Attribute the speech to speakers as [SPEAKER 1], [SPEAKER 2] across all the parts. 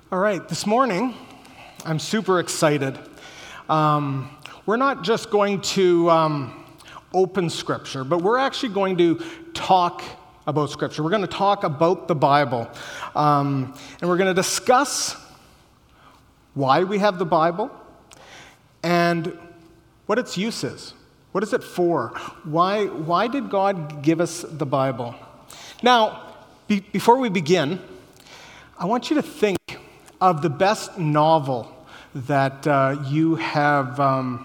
[SPEAKER 1] All right, this morning, I'm super excited. We're not just going to open Scripture, but we're actually going to talk about Scripture. We're going to talk about the Bible. And we're going to discuss why we have the Bible and what its use is. What is it for? Why did God give us the Bible? Now, before we begin, I want you to think of the best novel that you have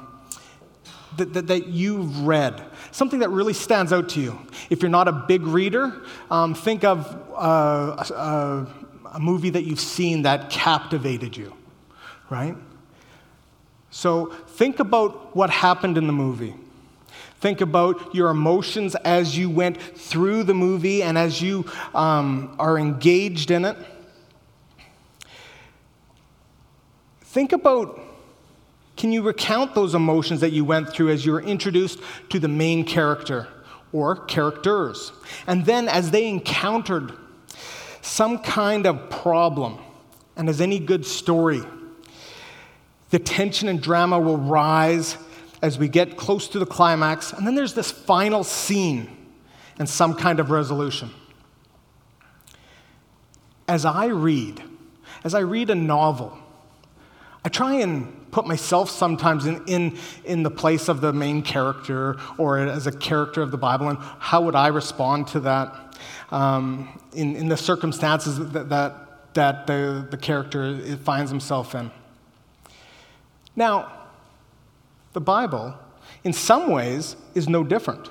[SPEAKER 1] that you've read, something that really stands out to you. If you're not a big reader, think of a movie that you've seen that captivated you, right? So think about what happened in the movie. Think about your emotions as you went through the movie and as you are engaged in it. Think about, can you recount those emotions that you went through as you were introduced to the main character or characters? And then as they encountered some kind of problem, and as any good story, the tension and drama will rise as we get close to the climax, and then there's this final scene and some kind of resolution. As I read a novel, I try and put myself sometimes in the place of the main character or as a character of the Bible, and how would I respond to that in the circumstances that the character finds himself in. Now, the Bible, in some ways, is no different,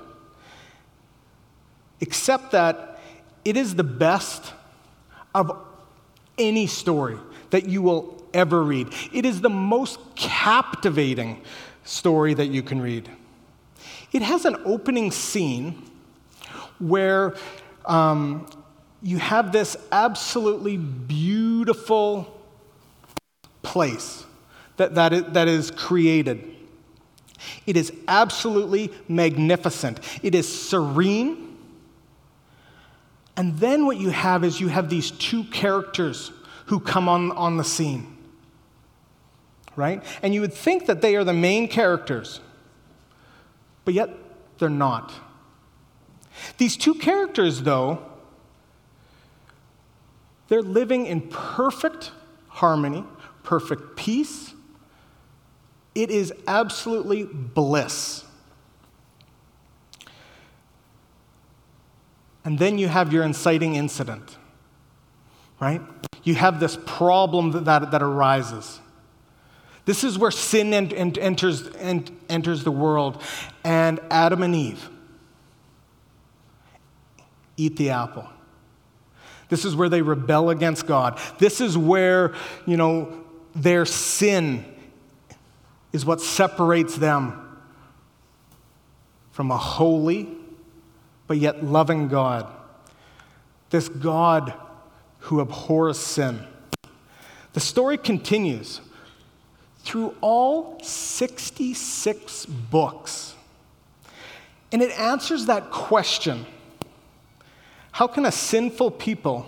[SPEAKER 1] except that it is the best of any story that you will ever read. It is the most captivating story that you can read. It has an opening scene where you have this absolutely beautiful place that is created. It is absolutely magnificent. It is serene. And then what you have is these two characters who come on the scene. Right? And you would think that they are the main characters, but yet they're not. These two characters, though, they're living in perfect harmony, perfect peace. It is absolutely bliss. And then you have your inciting incident, right? You have this problem that arises. This is where sin enters the world, and Adam and Eve eat the apple. This is where they rebel against God. This is where, their sin is what separates them from a holy but yet loving God. This God who abhors sin. The story continues through all 66 books. And it answers that question: how can a sinful people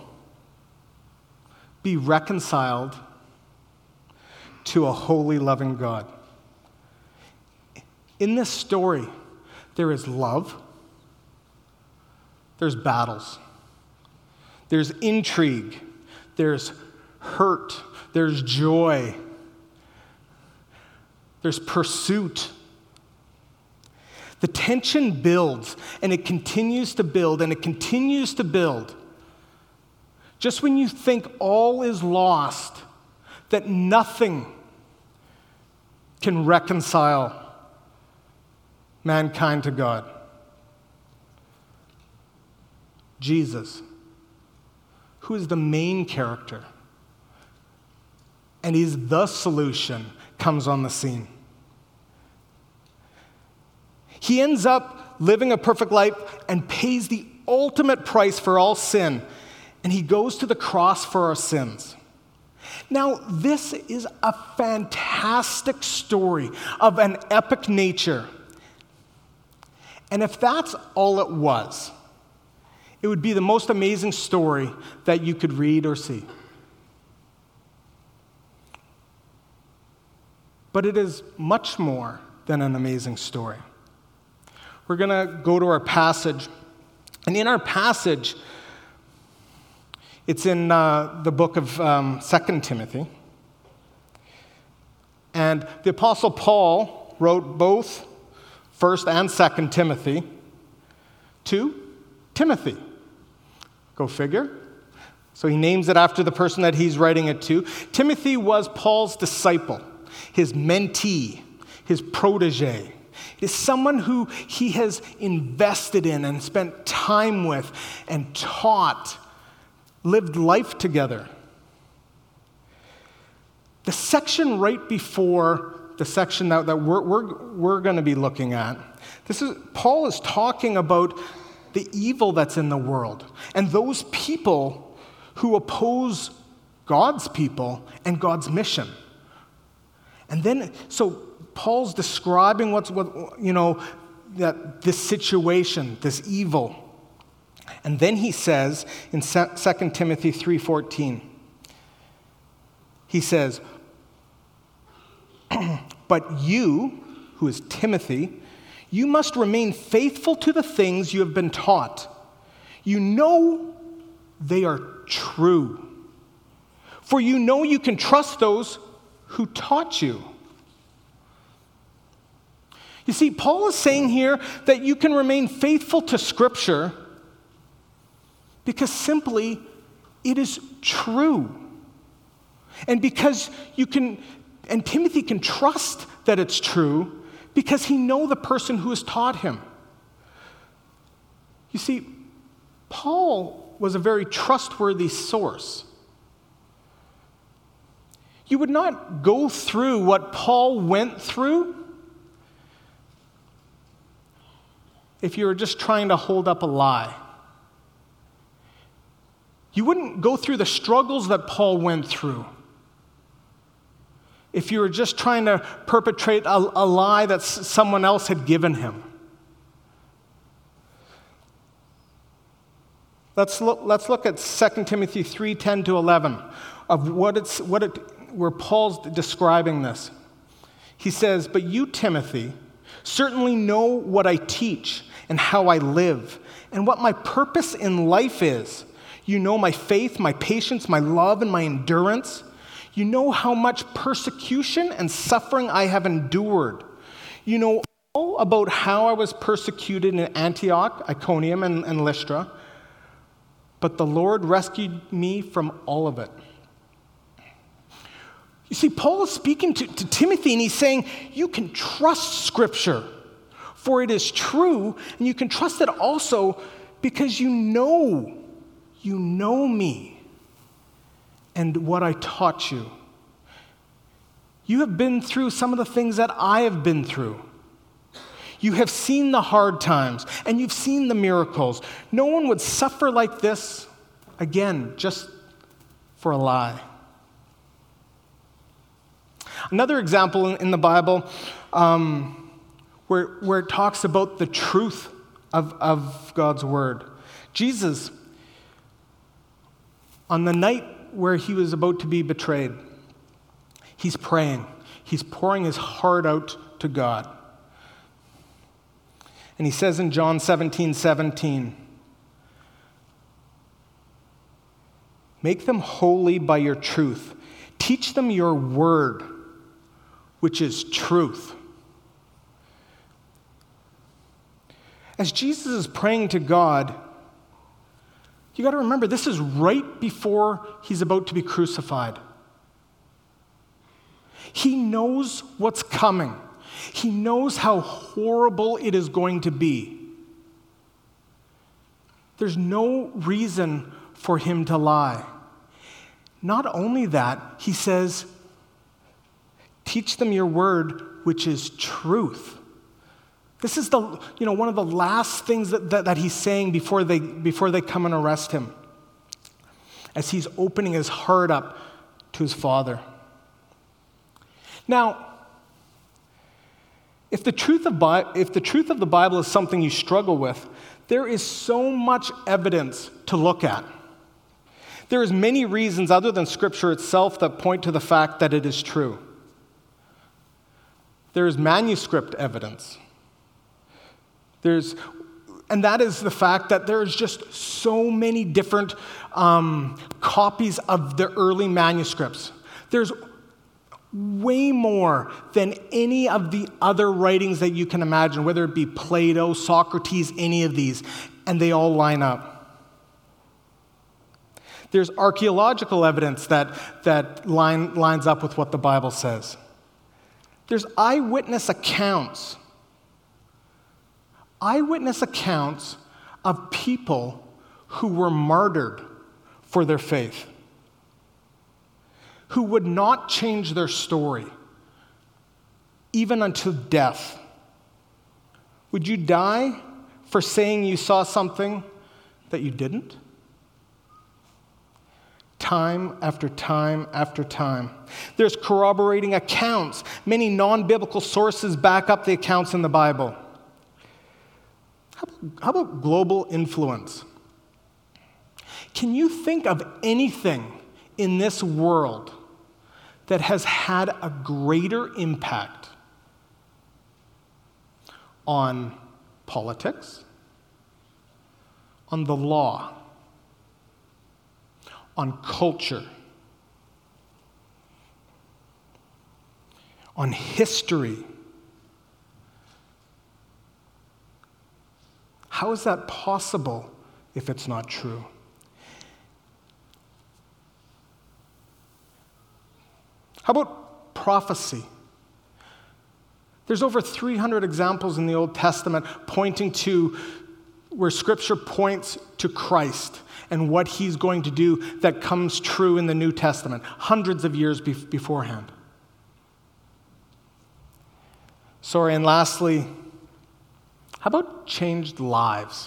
[SPEAKER 1] be reconciled to a holy, loving God? In this story, there is love, there's battles, there's intrigue, there's hurt, there's joy, there's pursuit. The tension builds, and it continues to build, and it continues to build. Just when you think all is lost, that nothing can reconcile mankind to God. Jesus, who is the main character and is the solution, comes on the scene. He ends up living a perfect life and pays the ultimate price for all sin, and he goes to the cross for our sins. Now, this is a fantastic story of an epic nature. And if that's all it was, it would be the most amazing story that you could read or see. but it is much more than an amazing story. We're going to go to our passage. And in our passage, it's in the book of 2 Timothy. And the Apostle Paul wrote both 1 and 2 Timothy to Timothy. Go figure. So he names it after the person that he's writing it to. Timothy was Paul's disciple, his mentee, his protege. It is someone who he has invested in and spent time with and taught, lived life together. The section right before the section that we're going to be looking at, Paul is talking about the evil that's in the world and those people who oppose God's people and God's mission. And then, so Paul's describing that this situation, this evil. And then he says in 2 Timothy 3:14, he says, but you, who is Timothy, you must remain faithful to the things you have been taught. You know they are true. For you know you can trust those who taught you. You see, Paul is saying here that you can remain faithful to Scripture because simply it is true. And because and Timothy can trust that it's true because he knows the person who has taught him. You see, Paul was a very trustworthy source. You would not go through what Paul went through if you were just trying to hold up a lie. You wouldn't go through the struggles that Paul went through if you were just trying to perpetrate a lie that someone else had given him. Let's look at 2 Timothy 3:10-11 of where Paul's describing this. He says, but you, Timothy, certainly know what I teach and how I live and what my purpose in life is. You know my faith, my patience, my love, and my endurance. You know how much persecution and suffering I have endured. You know all about how I was persecuted in Antioch, Iconium, and Lystra. But the Lord rescued me from all of it. You see, Paul is speaking to Timothy, and he's saying, you can trust Scripture, for it is true, and you can trust it also because you know me and what I taught you. You have been through some of the things that I have been through. You have seen the hard times, and you've seen the miracles. No one would suffer like this, again, just for a lie. Another example in the Bible where it talks about the truth of God's Word. Jesus, on the night where he was about to be betrayed, he's praying. He's pouring his heart out to God. And he says in John 17:17, make them holy by your truth. Teach them your word, which is truth. As Jesus is praying to God, you got to remember, this is right before he's about to be crucified. He knows what's coming. He knows how horrible it is going to be. There's no reason for him to lie. Not only that, he says, teach them your word, which is truth. This is one of the last things that he's saying before they come and arrest him, as he's opening his heart up to his Father. Now, if the truth of the Bible is something you struggle with, there is so much evidence to look at. There is many reasons other than Scripture itself that point to the fact that it is true. There's manuscript evidence. And that is the fact that there's just so many different copies of the early manuscripts. There's way more than any of the other writings that you can imagine, whether it be Plato, Socrates, any of these, and they all line up. There's archaeological evidence that lines up with what the Bible says. There's eyewitness accounts of people who were martyred for their faith, who would not change their story, even unto death. Would you die for saying you saw something that you didn't? Time after time after time. There's corroborating accounts. Many non-biblical sources back up the accounts in the Bible. How about global influence? Can you think of anything in this world that has had a greater impact on politics, on the law, on culture, on history? How is that possible if it's not true? How about prophecy? There's over 300 examples in the Old Testament pointing to where Scripture points to Christ and what he's going to do that comes true in the New Testament, hundreds of years beforehand. And lastly, how about changed lives?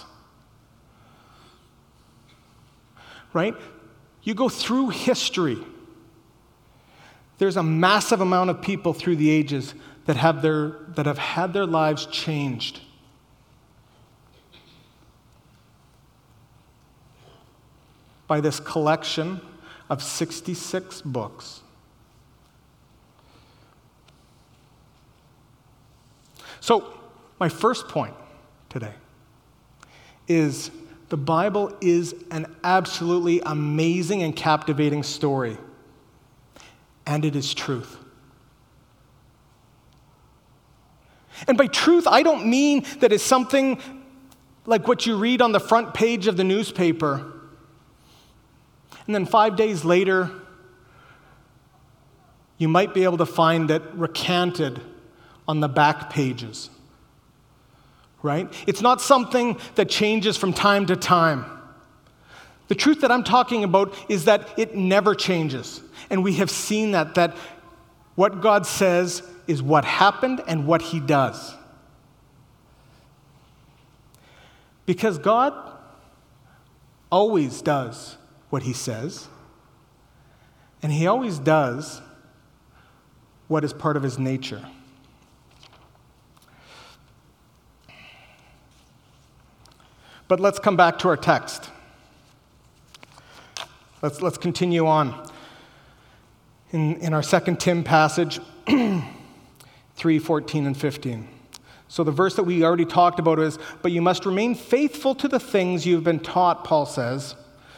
[SPEAKER 1] Right? You go through history. There's a massive amount of people through the ages that have had their lives changed. By this collection of 66 books. So, my first point today is the Bible is an absolutely amazing and captivating story. And it is truth. And by truth, I don't mean that it's something like what you read on the front page of the newspaper, and then 5 days later, you might be able to find it recanted on the back pages. Right? It's not something that changes from time to time. The truth that I'm talking about is that it never changes. And we have seen that what God says is what happened and what he does. Because God always does what he says, and he always does what is part of his nature. But let's come back to our text. Let's continue on. In our 2 Tim passage, 3:14 and 15. So the verse that we already talked about is, "But you must remain faithful to the things you've been taught," Paul says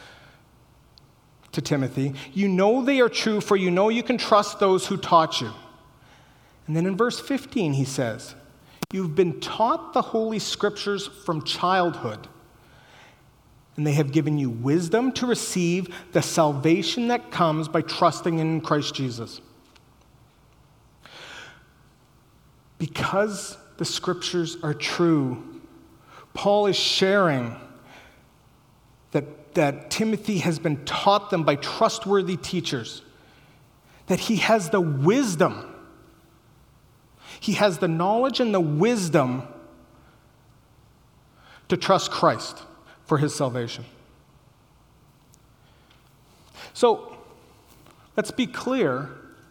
[SPEAKER 1] to Timothy. "You know they are true, for you know you can trust those who taught you." And then in verse 15 he says, "You've been taught the Holy Scriptures from childhood, and they have given you wisdom to receive the salvation that comes by trusting in Christ Jesus." Because the Scriptures are true, Paul is sharing that Timothy has been taught them by trustworthy teachers, that he has the wisdom, he has the knowledge and the wisdom to trust Christ for his salvation. So, let's be clear.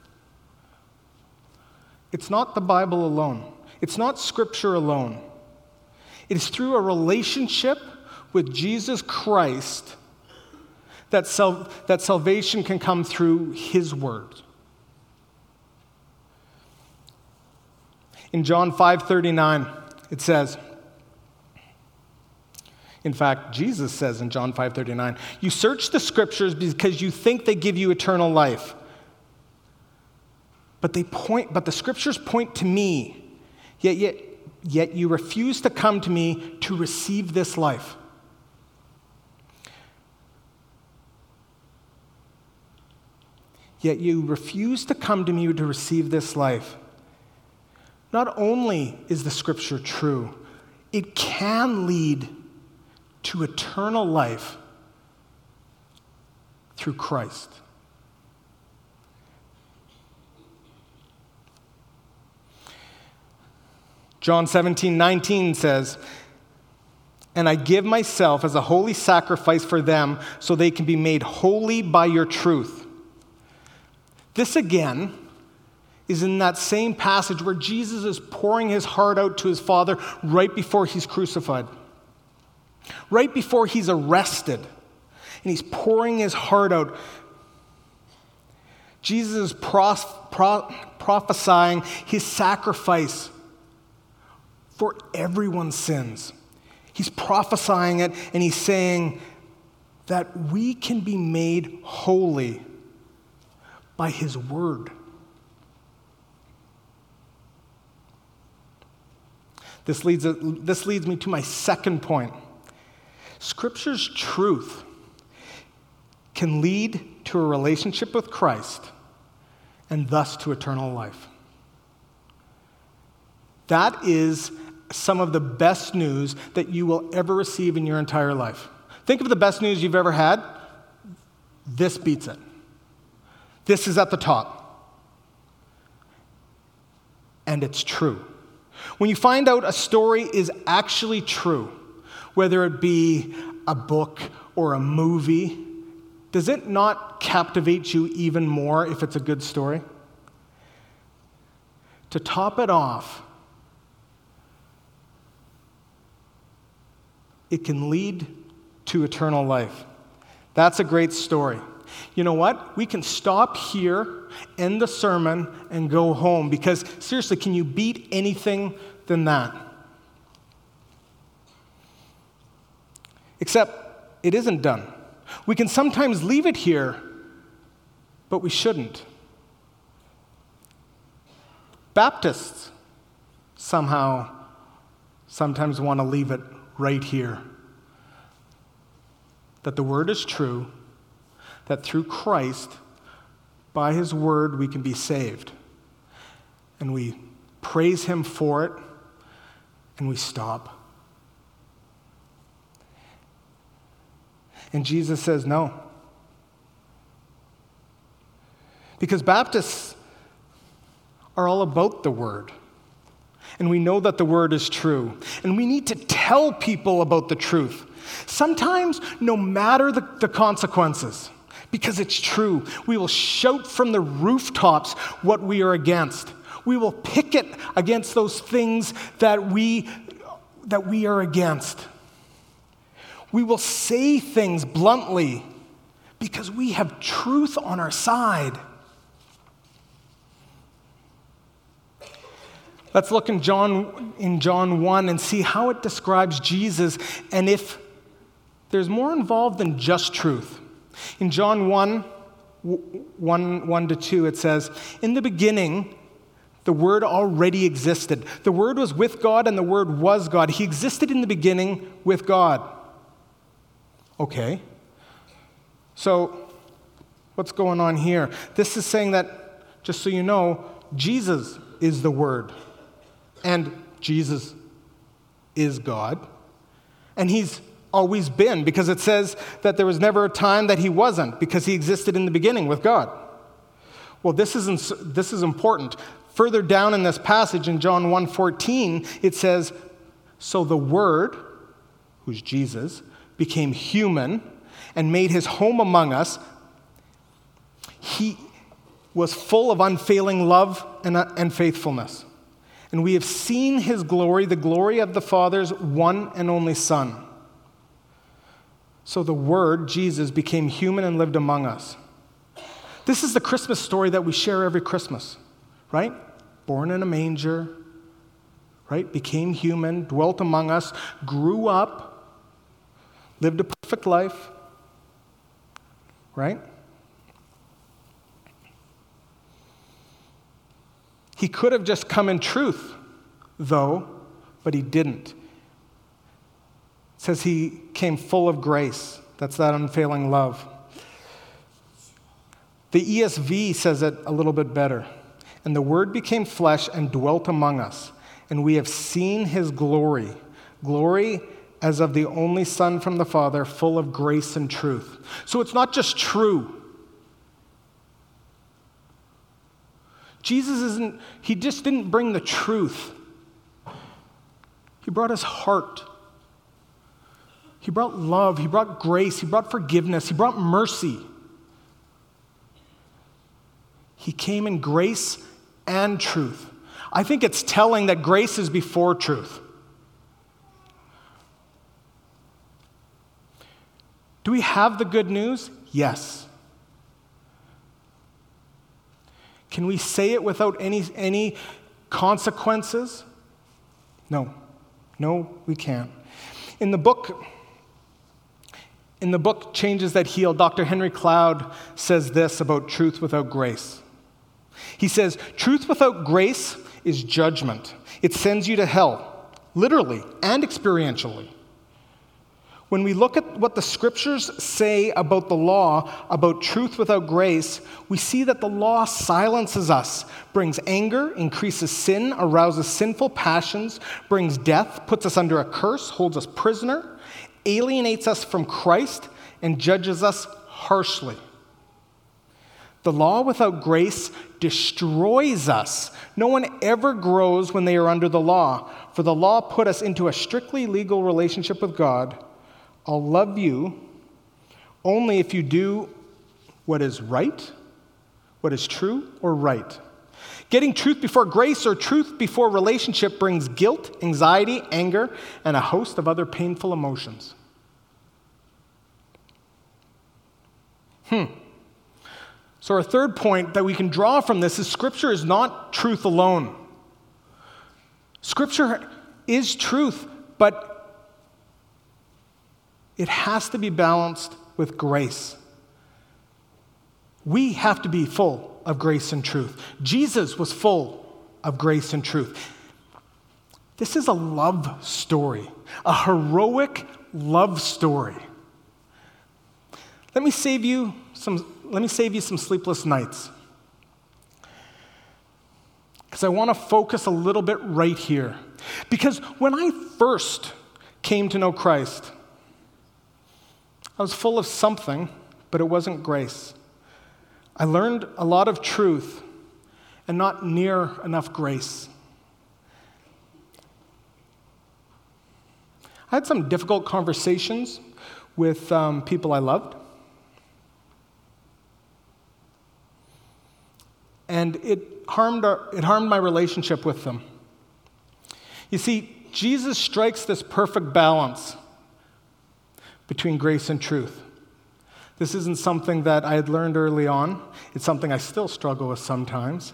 [SPEAKER 1] It's not the Bible alone. It's not Scripture alone. It is through a relationship with Jesus Christ that salvation can come through his word. In John 5:39, it says, in fact, Jesus says in John 5:39, "You search the scriptures because you think they give you eternal life. But the scriptures point to me, yet you refuse to come to me to receive this life." Yet you refuse to come to me to receive this life. Not only is the scripture true, it can lead to eternal life through Christ. John 17:19 says, "And I give myself as a holy sacrifice for them so they can be made holy by your truth." This again is in that same passage where Jesus is pouring his heart out to his Father right before he's crucified. Right before he's arrested, and he's pouring his heart out. Jesus is prophesying his sacrifice for everyone's sins. He's prophesying it, and he's saying that we can be made holy by his word. This leads me to my second point. Scripture's truth can lead to a relationship with Christ and thus to eternal life. That is some of the best news that you will ever receive in your entire life. Think of the best news you've ever had. This beats it. This is at the top. And it's true. When you find out a story is actually true, whether it be a book or a movie, does it not captivate you even more if it's a good story? To top it off, it can lead to eternal life. That's a great story. You know what? We can stop here, end the sermon, and go home, because seriously, can you beat anything than that? Except it isn't done. We can sometimes leave it here, but we shouldn't. Baptists sometimes want to leave it right here. That the word is true, that through Christ, by his word, we can be saved. And we praise him for it, and we stop. And Jesus says no. Because Baptists are all about the word. And we know that the word is true. And we need to tell people about the truth. Sometimes, no matter the consequences, because it's true, we will shout from the rooftops what we are against. We will picket against those things that we are against. We will say things bluntly because we have truth on our side. Let's look in John 1 and see how it describes Jesus, and if there's more involved than just truth. In John 1:1-2, it says, "In the beginning, the Word already existed. The Word was with God, and the Word was God. He existed in the beginning with God." Okay. So, what's going on here? This is saying that, just so you know, Jesus is the Word. And Jesus is God. And he's always been, because it says that there was never a time that he wasn't, because he existed in the beginning with God. Well, this is important. Further down in this passage in John 1:14, it says, "So the Word," who's Jesus, "became human and made his home among us. He was full of unfailing love and faithfulness. And we have seen his glory, the glory of the Father's one and only Son." So the Word, Jesus, became human and lived among us. This is the Christmas story that we share every Christmas, right? Born in a manger, right? Became human, dwelt among us, grew up, lived a perfect life, right? He could have just come in truth, though, but he didn't. It says he came full of grace. That's that unfailing love. The ESV says it a little bit better. And the Word became flesh and dwelt among us, and we have seen his glory. Glory as of the only Son from the Father, full of grace and truth. So it's not just true. He just didn't bring the truth. He brought his heart. He brought love. He brought grace. He brought forgiveness. He brought mercy. He came in grace and truth. I think it's telling that grace is before truth. Do we have the good news? Yes. Can we say it without any consequences? No. No, we can't. In the book Changes That Heal, Dr. Henry Cloud says this about truth without grace. He says, truth without grace is judgment. It sends you to hell, literally and experientially. When we look at what the scriptures say about the law, about truth without grace, we see that the law silences us, brings anger, increases sin, arouses sinful passions, brings death, puts us under a curse, holds us prisoner, alienates us from Christ, and judges us harshly. The law without grace destroys us. No one ever grows when they are under the law, for the law put us into a strictly legal relationship with God. I'll love you only if you do what is right, what is true or right. Getting truth before grace or truth before relationship brings guilt, anxiety, anger, and a host of other painful emotions. So our third point that we can draw from this is Scripture is not truth alone. Scripture is truth, but it has to be balanced with grace. We have to be full of grace and truth. Jesus was full of grace and truth. This is a love story, a heroic love story. Let me save you some sleepless nights. Because I want to focus a little bit right here. Because when I first came to know Christ, I was full of something, but it wasn't grace. I learned a lot of truth and not near enough grace. I had some difficult conversations with people I loved. And it harmed my relationship with them. You see, Jesus strikes this perfect balance between grace and truth. This isn't something that I had learned early on. It's something I still struggle with sometimes.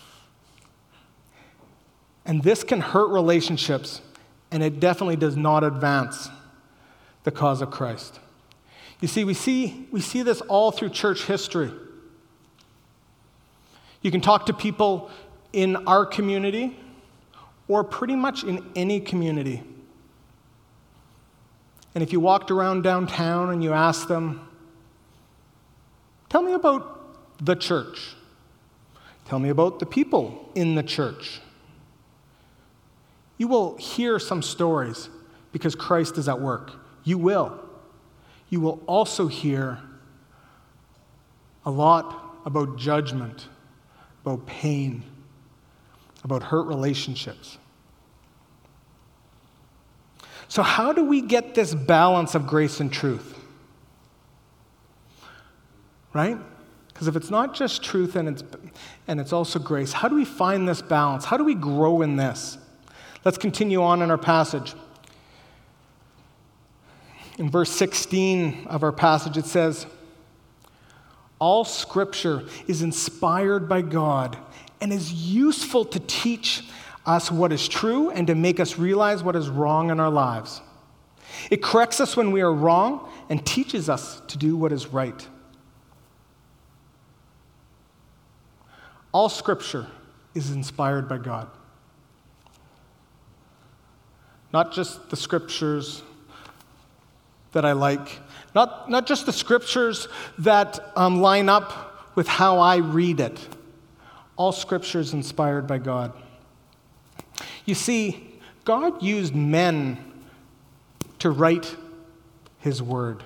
[SPEAKER 1] And this can hurt relationships, and it definitely does not advance the cause of Christ. You see, we see this all through church history. You can talk to people in our community or pretty much in any community. And if you walked around downtown and you asked them, tell me about the church. Tell me about the people in the church. You will hear some stories because Christ is at work. You will. You will also hear a lot about judgment, about pain, about hurt relationships. So how do we get this balance of grace and truth? Right? Because if it's not just truth and it's also grace, how do we find this balance? How do we grow in this? Let's continue on in our passage. In verse 16 of our passage, it says, all Scripture is inspired by God and is useful to teach us what is true and to make us realize what is wrong in our lives. It corrects us when we are wrong and teaches us to do what is right. All Scripture is inspired by God. Not just the Scriptures that I like, not just the Scriptures that line up with how I read it. All Scripture is inspired by God. You see, God used men to write His Word.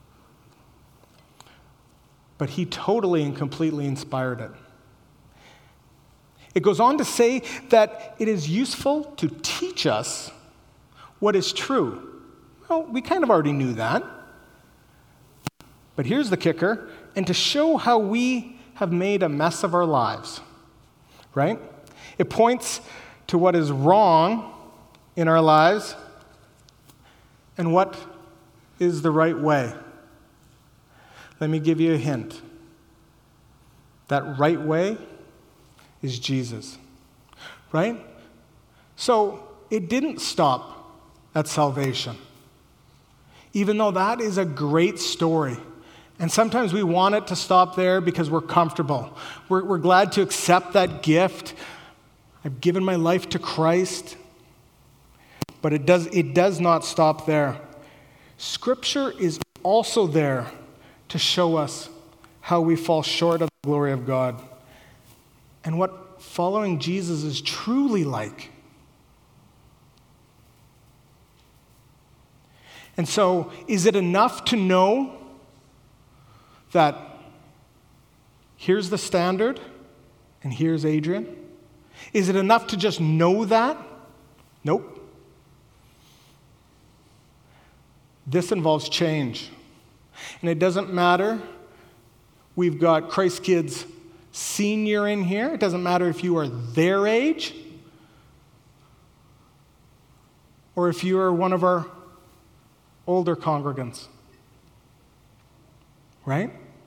[SPEAKER 1] But He totally and completely inspired it. It goes on to say that it is useful to teach us what is true. Well, we kind of already knew that. But here's the kicker, and to show how we have made a mess of our lives, right? It points to what is wrong in our lives and what is the right way. Let me give you a hint. That right way is Jesus, right? So it didn't stop at salvation, even though that is a great story. And sometimes we want it to stop there because we're comfortable. We're glad to accept that gift. I've given my life to Christ. But it does not stop there. Scripture is also there to show us how we fall short of the glory of God and what following Jesus is truly like. And so, is it enough to know that here's the standard and here's Adrian? Is it enough to just know that? Nope. This involves change. And it doesn't matter. We've got Christ Kids Senior in here. It doesn't matter if you are their age or if you are one of our older congregants. Right?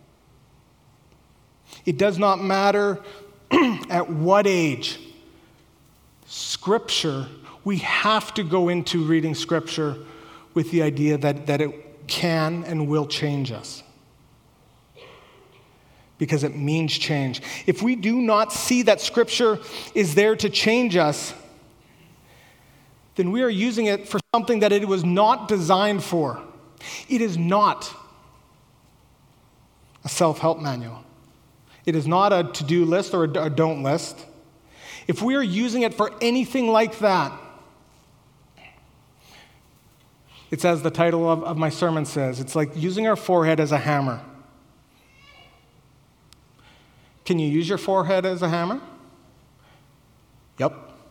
[SPEAKER 1] It does not matter at what age. Scripture, we have to go into reading Scripture with the idea that it can and will change us. Because it means change. If we do not see that Scripture is there to change us, then we are using it for something that it was not designed for. It is not a self-help manual. It is not a to-do list or a don't list. If we are using it for anything like that, it's as the title of my sermon says, it's like using our forehead as a hammer. Can you use your forehead as a hammer? Yep.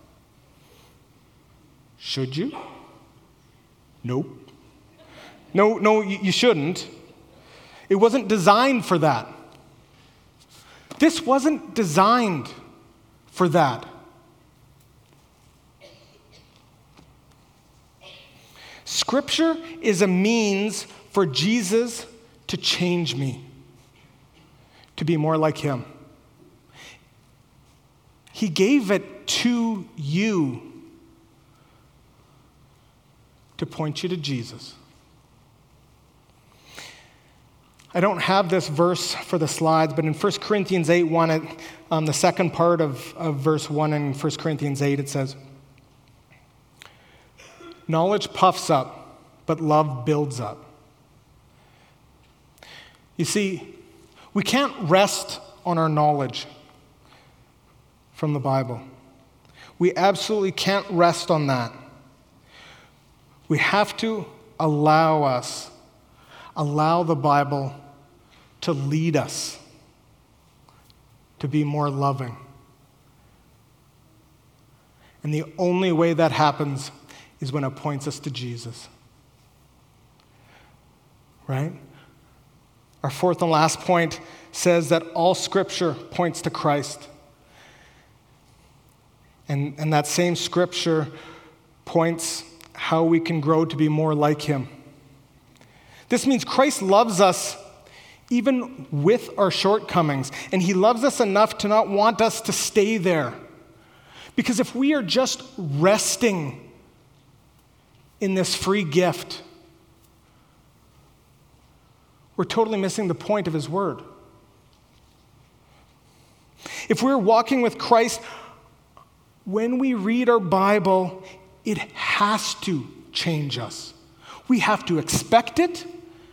[SPEAKER 1] Should you? Nope. No, you shouldn't. It wasn't designed for that. This wasn't designed for that. Scripture is a means for Jesus to change me, to be more like Him. He gave it to you to point you to Jesus. I don't have this verse for the slides, but in 1 Corinthians 8:1, the second part of verse 1 in 1 Corinthians 8, it says, "Knowledge puffs up, but love builds up." You see, we can't rest on our knowledge from the Bible. We absolutely can't rest on that. We have to allow the Bible to lead us to be more loving. And the only way that happens is when it points us to Jesus. Right? Our fourth and last point says that all Scripture points to Christ. And that same Scripture points how we can grow to be more like Him. This means Christ loves us even with our shortcomings, and He loves us enough to not want us to stay there. Because if we are just resting in this free gift, we're totally missing the point of his word. If we're walking with Christ, when we read our Bible, it has to change us. We have to expect it,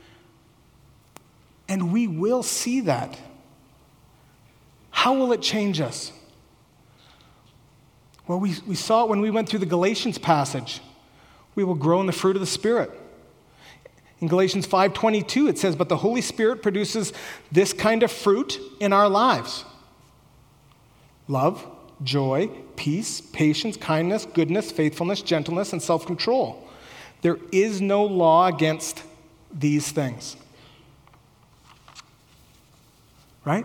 [SPEAKER 1] and we will see that. How will it change us? Well, we saw it when we went through the Galatians passage. We will grow in the fruit of the Spirit. In Galatians 5:22, it says, "But the Holy Spirit produces this kind of fruit in our lives: love, joy, peace, patience, kindness, goodness, faithfulness, gentleness, and self-control. There is no law against these things." Right?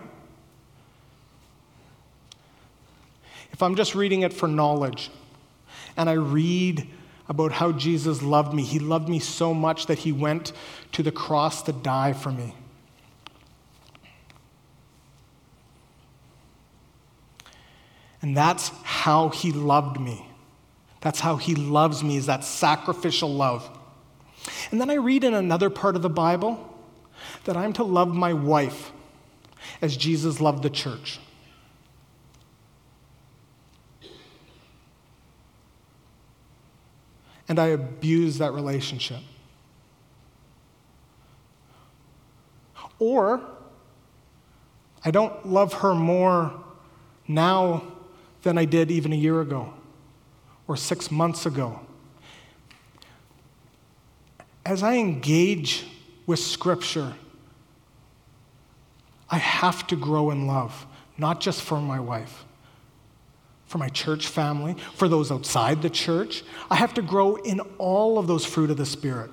[SPEAKER 1] If I'm just reading it for knowledge, and I read about how Jesus loved me, he loved me so much that he went to the cross to die for me. And that's how he loved me. That's how he loves me, is that sacrificial love. And then I read in another part of the Bible that I'm to love my wife as Jesus loved the church. And I abuse that relationship. Or I don't love her more now than I did even a year ago or 6 months ago. As I engage with Scripture, I have to grow in love, not just for my wife, for my church family, for those outside the church. I have to grow in all of those fruit of the Spirit.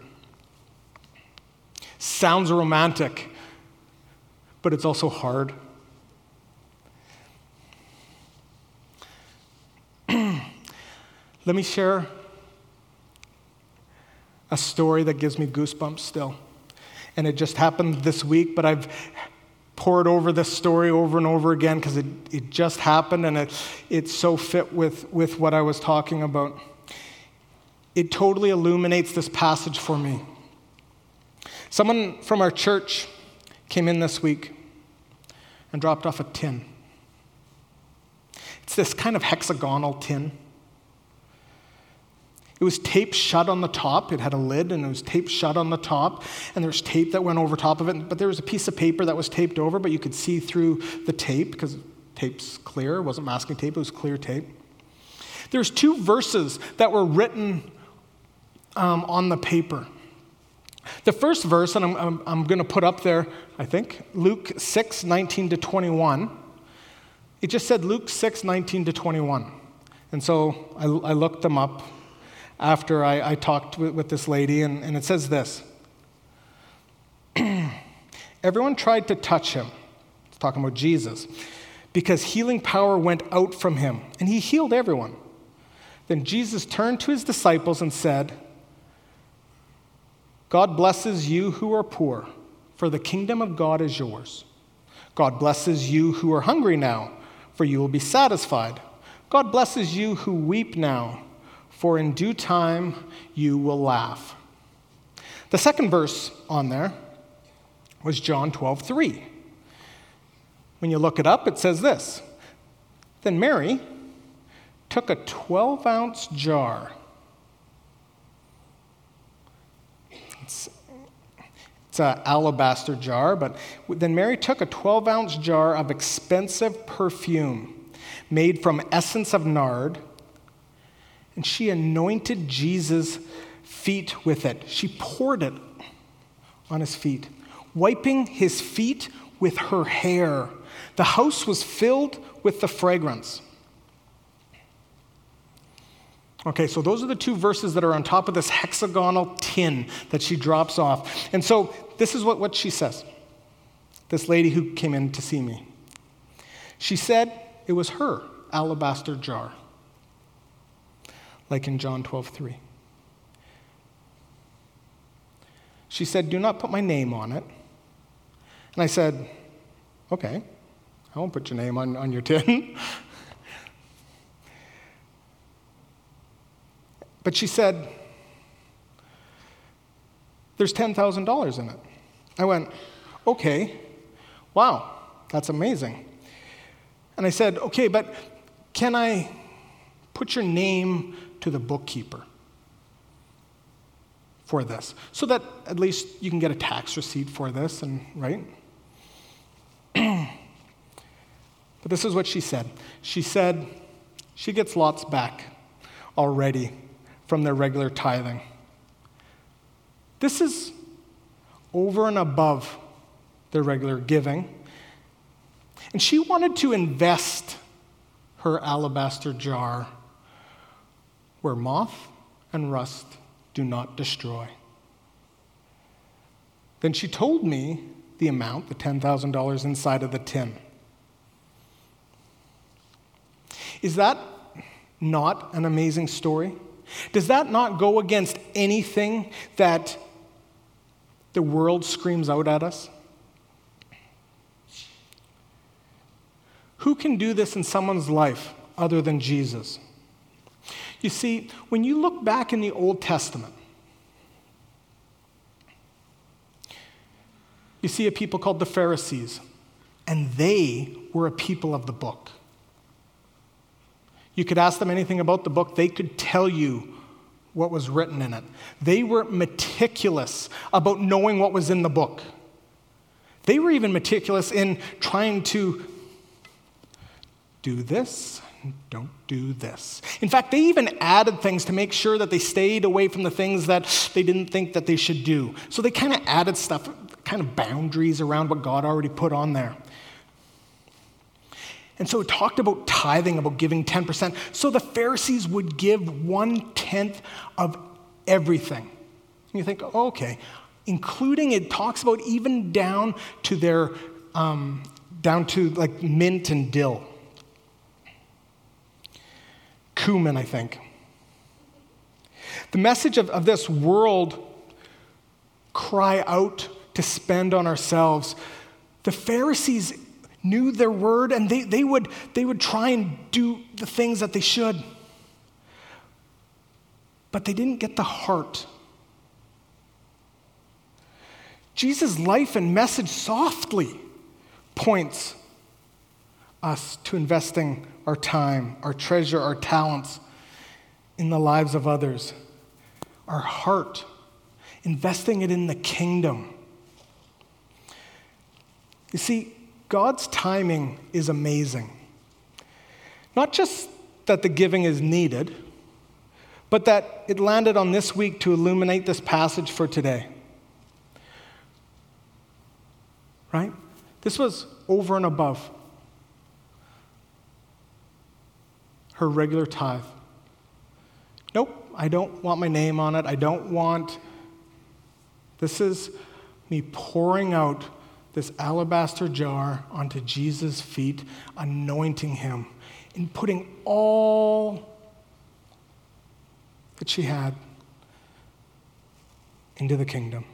[SPEAKER 1] Sounds romantic, but it's also hard. Let me share a story that gives me goosebumps still. And it just happened this week, but I've poured over this story over and over again because it just happened, and it so fit with what I was talking about. It totally illuminates this passage for me. Someone from our church came in this week and dropped off a tin. It's this kind of hexagonal tin. It was taped shut on the top. It had a lid, and it was taped shut on the top, and there was tape that went over top of it, but there was a piece of paper that was taped over, but you could see through the tape because tape's clear. It wasn't masking tape. It was clear tape. There's 2 verses that were written on the paper. The first verse, and I'm going to put up there, I think, Luke 6:19-21. It just said Luke 6:19-21. And so I looked them up after I talked with this lady, and it says this. Everyone tried to touch him. It's talking about Jesus. Because healing power went out from him, and he healed everyone. Then Jesus turned to his disciples and said, "God blesses you who are poor, for the kingdom of God is yours. God blesses you who are hungry now, for you will be satisfied. God blesses you who weep now, for in due time you will laugh." The second verse on there was John 12:3. When you look it up, it says this. Then Mary took a 12-ounce jar. It's an alabaster jar, but then Mary took a 12-ounce jar of expensive perfume made from essence of nard, and she anointed Jesus' feet with it. She poured it on his feet, wiping his feet with her hair. The house was filled with the fragrance. Okay, so those are the 2 verses that are on top of this hexagonal tin that she drops off. And so this is what she says, this lady who came in to see me. She said it was her alabaster jar, like in John 12:3. She said, "Do not put my name on it." And I said, "Okay, I won't put your name on your tin." But she said, there's $10,000 in it. I went, okay, wow, that's amazing. And I said, okay, but can I put your name to the bookkeeper for this, so that at least you can get a tax receipt for this, and right? But this is what she said. She said she gets lots back already from their regular tithing. This is over and above their regular giving. And she wanted to invest her alabaster jar where moth and rust do not destroy. Then she told me the amount, the $10,000 inside of the tin. Is that not an amazing story? Does that not go against anything that the world screams out at us? Who can do this in someone's life other than Jesus? You see, when you look back in the Old Testament, you see a people called the Pharisees, and they were a people of the book. You could ask them anything about the book, they could tell you what was written in it. They were meticulous about knowing what was in the book. They were even meticulous in trying to do this, don't do this. In fact, they even added things to make sure that they stayed away from the things that they didn't think that they should do. So they kind of added stuff, kind of boundaries around what God already put on there. And so it talked about tithing, about giving 10%. So the Pharisees would give 1/10 of everything. And you think, oh, okay, including, it talks about even down to their, down to like mint and dill. Cumin, I think. The message of this world cry out to spend on ourselves. The Pharisees knew their word, and they would try and do the things that they should. But they didn't get the heart. Jesus' life and message softly points us to investing our time, our treasure, our talents in the lives of others. Our heart, investing it in the kingdom. You see, God's timing is amazing. Not just that the giving is needed, but that it landed on this week to illuminate this passage for today. Right? This was over and above her regular tithe. Nope, I don't want my name on it. This is me pouring out this alabaster jar onto Jesus' feet, anointing him, and putting all that she had into the kingdom.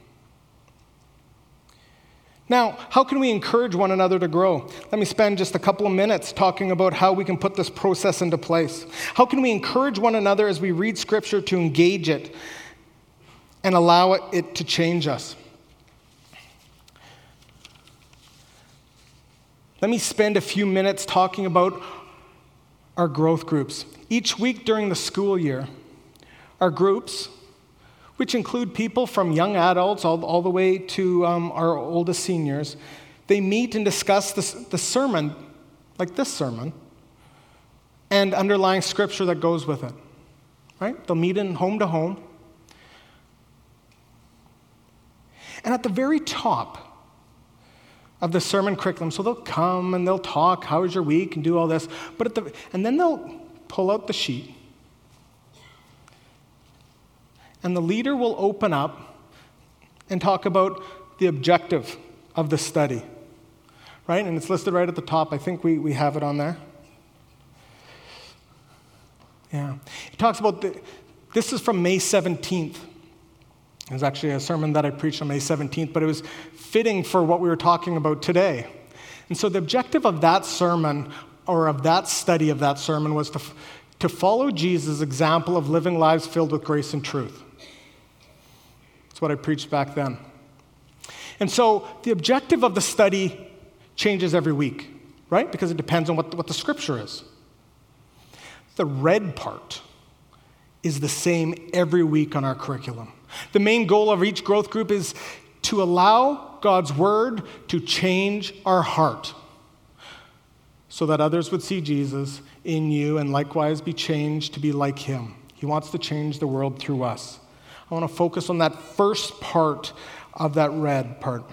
[SPEAKER 1] Now, how can we encourage one another to grow? Let me spend just a couple of minutes talking about how we can put this process into place. How can we encourage one another as we read Scripture to engage it and allow it to change us? Let me spend a few minutes talking about our growth groups. Each week during the school year, our groups, which include people from young adults all the way to our oldest seniors, they meet and discuss the sermon, like this sermon, and underlying scripture that goes with it. Right? They'll meet in home to home. And at the very top of the sermon curriculum, so they'll come and they'll talk, how was your week, and do all this, and then they'll pull out the sheet. And the leader will open up and talk about the objective of the study, right? And it's listed right at the top. I think we have it on there. Yeah. He talks about, this is from May 17th. It was actually a sermon that I preached on May 17th, but it was fitting for what we were talking about today. And so the objective of that sermon, or of that study of that sermon, was to follow Jesus' example of living lives filled with grace and truth. That's what I preached back then. And so the objective of the study changes every week, right? Because it depends on what the scripture is. The red part is the same every week on our curriculum. The main goal of each growth group is to allow God's word to change our heart so that others would see Jesus in you and likewise be changed to be like him. He wants to change the world through us. I want to focus on that first part of that red part.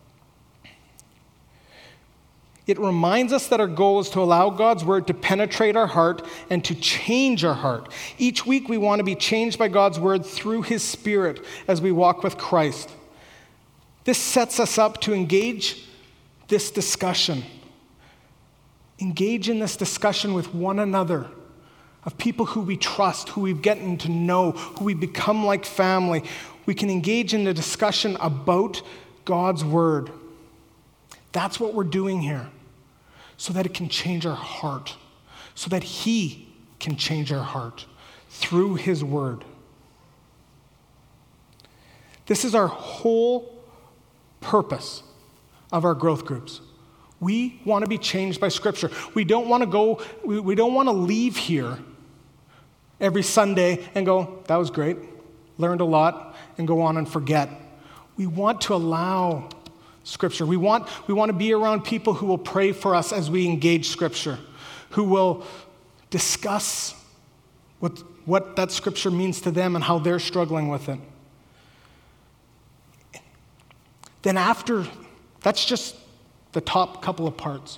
[SPEAKER 1] It reminds us that our goal is to allow God's word to penetrate our heart and to change our heart. Each week we want to be changed by God's word through his Spirit as we walk with Christ. This sets us up to engage this discussion. Engage in this discussion with one another, of people who we trust, who we've gotten to know, who we become like family. We can engage in the discussion about God's word. That's what we're doing here, so that it can change our heart, so that he can change our heart through his word. This is our whole purpose of our growth groups. We want to be changed by Scripture. We don't want to leave here every Sunday and go, that was great, learned a lot, and go on and forget. We want to allow Scripture. We want to be around people who will pray for us as we engage Scripture, who will discuss what that Scripture means to them and how they're struggling with it. Then after, that's just the top couple of parts.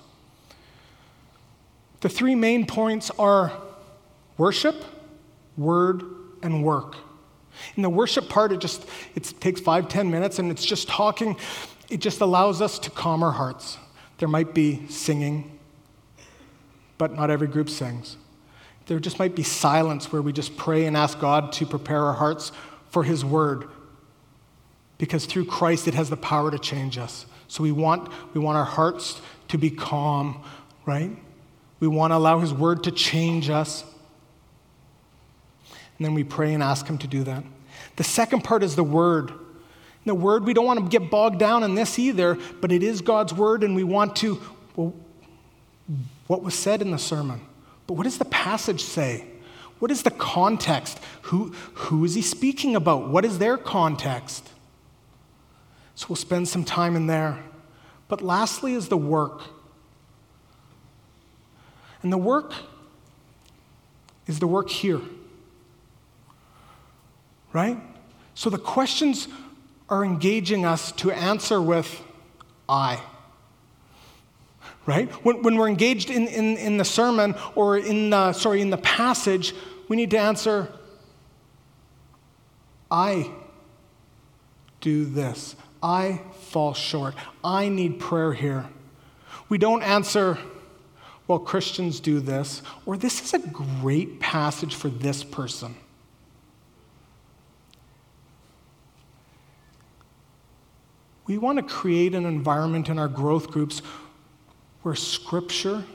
[SPEAKER 1] The three main points are worship, word, and work. In the worship part, it takes 5-10 minutes, and it's just talking. It just allows us to calm our hearts. There might be singing, but not every group sings. There just might be silence where we just pray and ask God to prepare our hearts for his word, because through Christ it has the power to change us. So we want our hearts to be calm, right? We want to allow his word to change us. And then we pray and ask him to do that. The second part is the word. In the word, we don't want to get bogged down in this either, but it is God's word, and we want to, what was said in the sermon? But what does the passage say? What is the context? Who is he speaking about? What is their context? So we'll spend some time in there. But lastly is the work. And the work is the work here. Right? So the questions are engaging us to answer with I. Right? When we're engaged in the sermon or in the passage, we need to answer, I do this. I fall short. I need prayer here. We don't answer, well, Christians do this, or this is a great passage for this person. We want to create an environment in our growth groups where Scripture,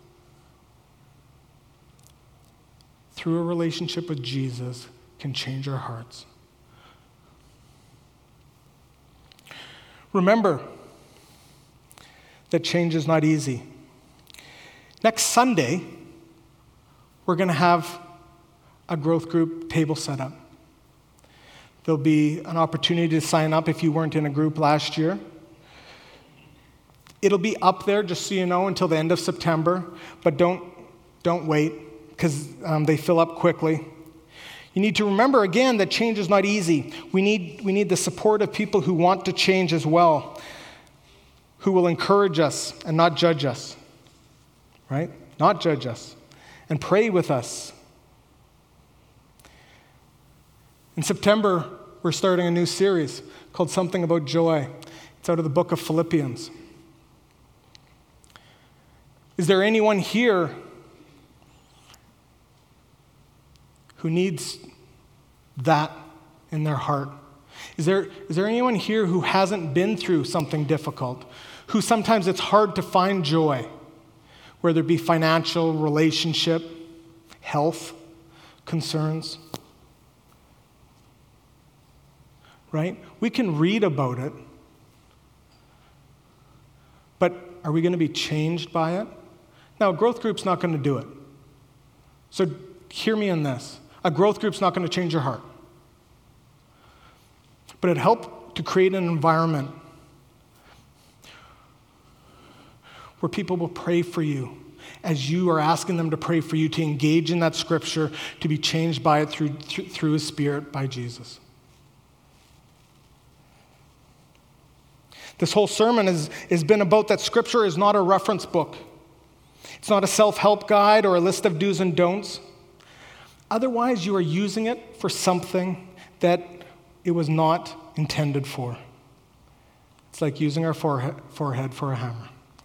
[SPEAKER 1] through a relationship with Jesus, can change our hearts. Remember that change is not easy. Next Sunday, we're going to have a growth group table set up. There'll be an opportunity to sign up if you weren't in a group last year. It'll be up there, just so you know, until the end of September, but don't wait, because they fill up quickly. You need to remember again that change is not easy. We need the support of people who want to change as well, who will encourage us and not judge us, right? Not judge us, and pray with us. In September, we're starting a new series called Something About Joy. It's out of the book of Philippians. Is there anyone here who needs that in their heart? Is there anyone here who hasn't been through something difficult, who sometimes it's hard to find joy, whether it be financial, relationship, health concerns, right? We can read about it, but are we going to be changed by it? Now, a growth group's not going to do it. So hear me on this. A growth group's not going to change your heart. But it helped to create an environment where people will pray for you as you are asking them to pray for you, to engage in that scripture, to be changed by it through His Spirit, by Jesus. This whole sermon has been about that scripture is not a reference book. It's not a self-help guide or a list of do's and don'ts. Otherwise, you are using it for something that it was not intended for. It's like using our forehead for a hammer.